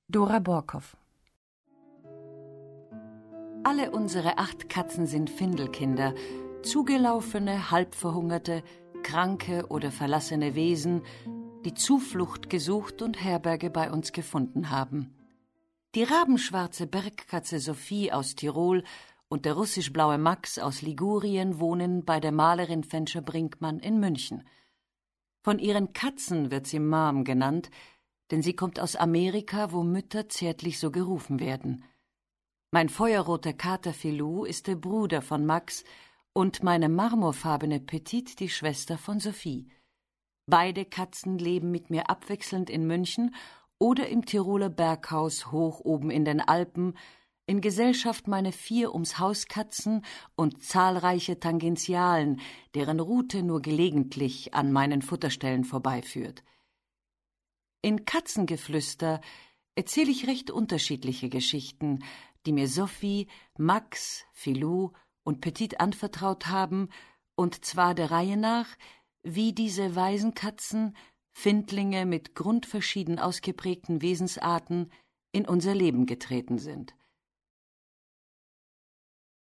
Dora Borkow. Alle unsere 8 Katzen sind Findelkinder, zugelaufene, halbverhungerte, kranke oder verlassene Wesen, die Zuflucht gesucht und Herberge bei uns gefunden haben. Die rabenschwarze Bergkatze Sophie aus Tirol und der russisch-blaue Max aus Ligurien wohnen bei der Malerin Fenscher-Brinkmann in München. Von ihren Katzen wird sie Mom genannt, denn sie kommt aus Amerika, wo Mütter zärtlich so gerufen werden. Mein feuerroter Kater Filou ist der Bruder von Max und meine marmorfarbene Petite die Schwester von Sophie. Beide Katzen leben mit mir abwechselnd in München oder im Tiroler Berghaus hoch oben in den Alpen, in Gesellschaft meiner 4 Ums-Haus-Katzen und zahlreiche Tangentialen, deren Route nur gelegentlich an meinen Futterstellen vorbeiführt. In Katzengeflüster erzähle ich recht unterschiedliche Geschichten, die mir Sophie, Max, Filou und Petite anvertraut haben, und zwar der Reihe nach, wie diese Waisenkatzen, Findlinge mit grundverschieden ausgeprägten Wesensarten, in unser Leben getreten sind.